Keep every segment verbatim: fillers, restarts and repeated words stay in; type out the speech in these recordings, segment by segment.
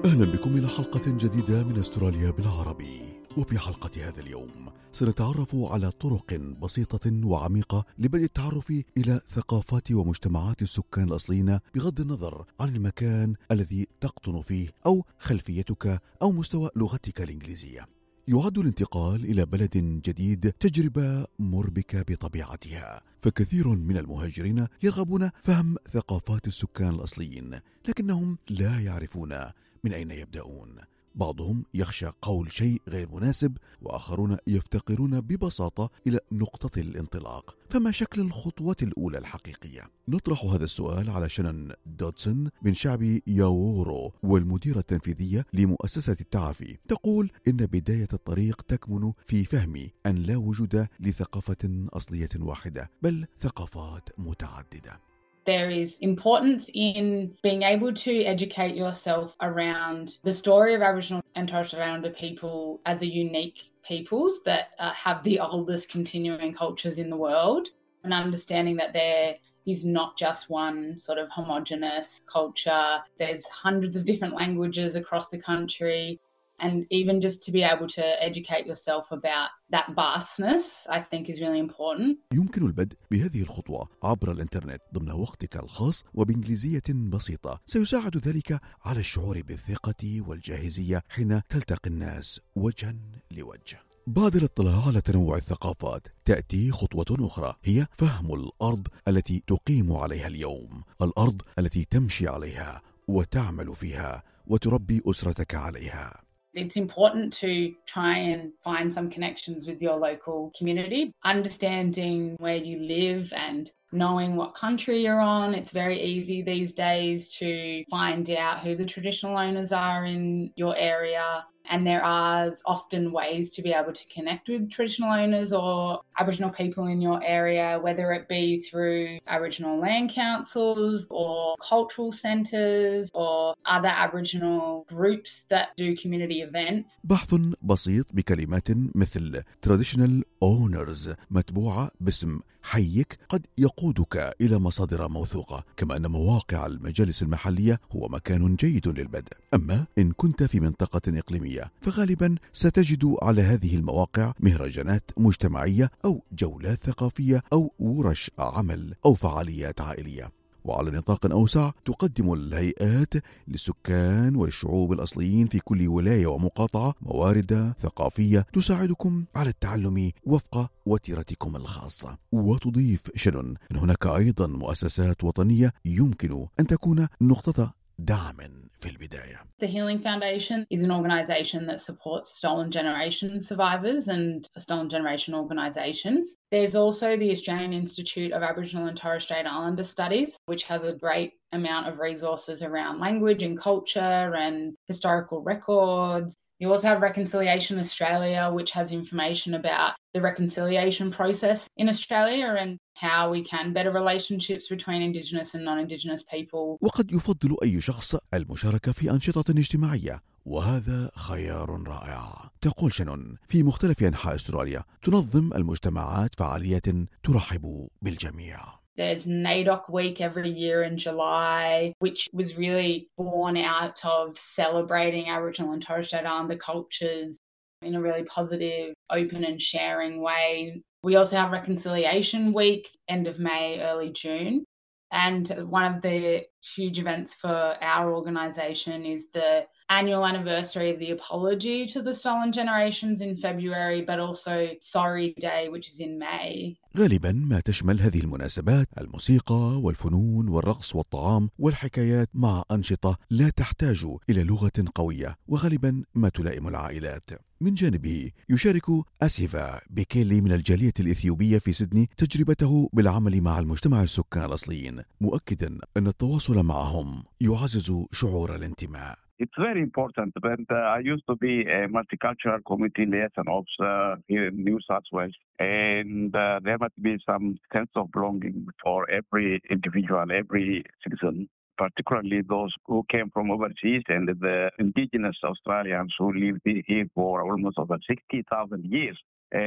أهلا بكم إلى حلقة جديدة من أستراليا بالعربي. وفي حلقة هذا اليوم سنتعرف على طرق بسيطة وعميقة لبدء التعرف إلى ثقافات ومجتمعات السكان الأصليين بغض النظر عن المكان الذي تقطن فيه أو خلفيتك أو مستوى لغتك الإنجليزية. يعد الانتقال إلى بلد جديد تجربة مربكة بطبيعتها، فكثير من المهاجرين يرغبون فهم ثقافات السكان الأصليين لكنهم لا يعرفون من أين يبدأون. بعضهم يخشى قول شيء غير مناسب، وآخرون يفتقرون ببساطة إلى نقطة الانطلاق. فما شكل الخطوة الأولى الحقيقية؟ نطرح هذا السؤال على شانون دودسون من شعب ياورو والمديرة التنفيذية لمؤسسة التعافي. تقول إن بداية الطريق تكمن في فهم أن لا وجود لثقافة أصلية واحدة، بل ثقافات متعددة. There is importance in being able to educate yourself around the story of Aboriginal and Torres Strait Islander people as a unique peoples that uh, have the oldest continuing cultures in the world, and understanding that there is not just one sort of homogenous culture. There's hundreds of different languages across the country. And even just to be able to educate yourself about that vastness, I think is really important. يمكن البدء بهذه الخطوة عبر الإنترنت ضمن وقتك الخاص وبإنجليزية بسيطة. سيساعد ذلك على الشعور بالثقة والجاهزية حين تلتقي الناس وجها لوجه. بعد الاطلاع على تنوع الثقافات تأتي خطوة أخرى، هي فهم الأرض التي تقيم عليها اليوم، الأرض التي تمشي عليها وتعمل فيها وتربي أسرتك عليها. It's important to try and find some connections with your local community, understanding where you live and knowing what country you're on. It's very easy these days to find out who the traditional owners are in your area. And there are often ways to be able to connect with traditional owners or Aboriginal people in your area, whether it be through Aboriginal land councils or cultural centres or other Aboriginal groups that do community events. بحث بسيط بكلمات مثل traditional owners متبوعة باسم حيك قد يقودك إلى مصادر موثوقة، كما أن مواقع المجالس المحلية هو مكان جيد للبدء. أما إن كنت في منطقة إقليمية فغالبا ستجد على هذه المواقع مهرجانات مجتمعية أو جولات ثقافية أو ورش عمل أو فعاليات عائلية. وعلى نطاق أوسع تقدم الهيئات للسكان والشعوب الأصليين في كل ولاية ومقاطعة موارد ثقافية تساعدكم على التعلم وفق وتيرتكم الخاصة. وتضيف شانون أن هناك أيضا مؤسسات وطنية يمكن أن تكون نقطة دعم في البداية. The Healing Foundation is an organisation that supports stolen generation survivors and stolen generation organisations. There's also the Australian Institute of Aboriginal and Torres Strait Islander Studies, which has a great amount of resources around language and culture and historical records. You also have Reconciliation Australia, which has information about the reconciliation process in Australia and how we can better relationships between Indigenous and non-Indigenous people. وقد يفضل أي شخص المشاركة في أنشطة اجتماعية، وهذا خيار رائع. تقول شانون في مختلف أنحاء أستراليا تنظم المجتمعات فعاليات ترحب بالجميع. There's NAIDOC Week every year in July, which was really born out of celebrating Aboriginal and Torres Strait Islander cultures in a really positive, open and sharing way. We also have Reconciliation Week, end of May, early June. And one of the huge events for our organisation is the annual anniversary of the apology to the stolen generations in February, but also Sorry Day, which is in May. غالبا ما تشمل هذه المناسبات الموسيقى والفنون والرقص والطعام والحكايات مع أنشطة لا تحتاج إلى لغة قوية، وغالبا ما تلائم العائلات. من جانبه يشارك أسيفا بيكيلي من الجالية الإثيوبية في سيدني تجربته بالعمل مع المجتمع السكان الأصليين، مؤكدا أن التواصل معهم يعزز شعور الانتماء. It's very important, but uh, I used to be a multicultural community liaison officer here in New South Wales, and uh, there must be some sense of belonging for every individual, every citizen, particularly those who came from overseas and the Indigenous Australians who lived here for almost over sixty thousand years.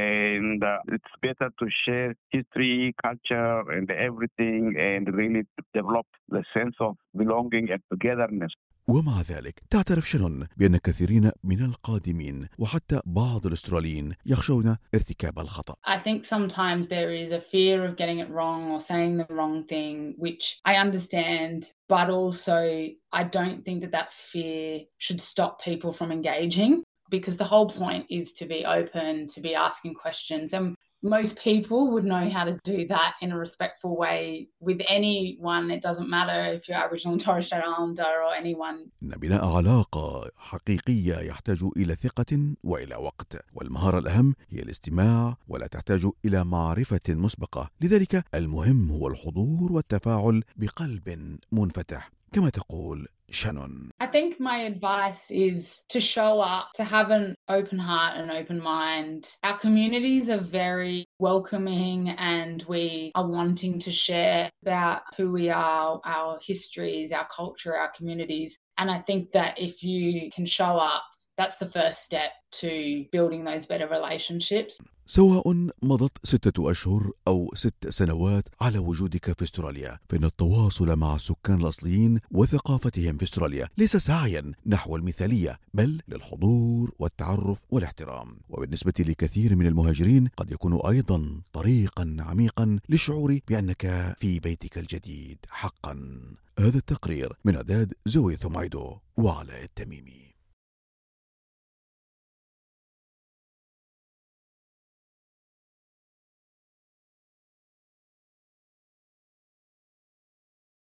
And uh, it's better to share history, culture, and everything, and really develop the sense of belonging and togetherness. ومع ذلك تعترف شانون بأن كثيرين من القادمين وحتى بعض الأستراليين يخشون ارتكاب الخطأ. I think sometimes there is a fear of getting it wrong or saying the wrong thing, which I understand, but also I don't think that that fear should stop people from engaging, because the whole point is to be open, to be asking questions. And most people would know how to do that in a respectful way with anyone. It doesn't matter if you're Aboriginal and Torres Strait Islander or anyone. إن بناء علاقة حقيقية يحتاج إلى ثقة وإلى وقت، والمهارة الأهم هي الاستماع ولا تحتاج إلى معرفة مسبقة. لذلك المهم هو الحضور والتفاعل بقلب منفتح كما تقول شانون. I think my advice is to show up, to have an open heart and open mind. Our communities are very welcoming and we are wanting to share about who we are, our histories, our culture, our communities. And I think that if you can show up, that's the first step to building those better relationships. سواء مضت ستة أشهر أو ست سنوات على وجودك في أستراليا، فإن التواصل مع السكان الأصليين وثقافتهم في أستراليا ليس سعيا نحو المثالية، بل للحضور والتعرف والاحترام. وبالنسبة لكثير من المهاجرين قد يكون أيضا طريقا عميقا للشعور بأنك في بيتك الجديد حقا. هذا التقرير من إعداد زوي ثمايدو وعلاء التميمي.